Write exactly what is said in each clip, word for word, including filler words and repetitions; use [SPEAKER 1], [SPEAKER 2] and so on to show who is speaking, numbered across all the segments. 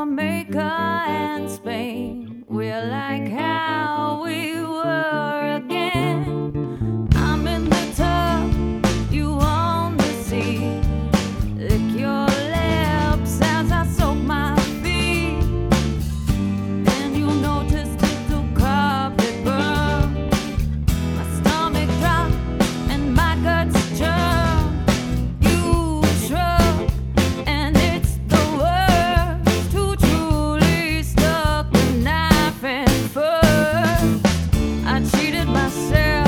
[SPEAKER 1] Jamaica and Spain. We're like how we were again. I'm in the tub, you on the sea. Lick your lips as I soak my feet. Then you'll notice little carpet burn. My stomach drop and my guts churn. You shrug and it's the worst. Who truly stuck the knife in first? I cheated myself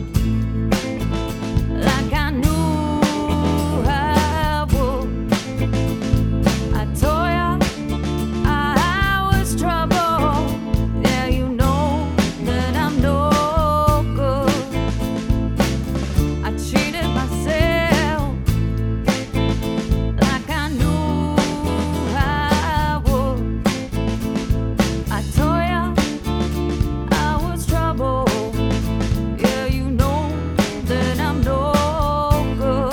[SPEAKER 1] like I knew I would. I told ya I was trouble. Yeah, you know that I'm no good. I cheated myself like I knew I would. I told ya I was trouble. Yeah, you know that I'm no good.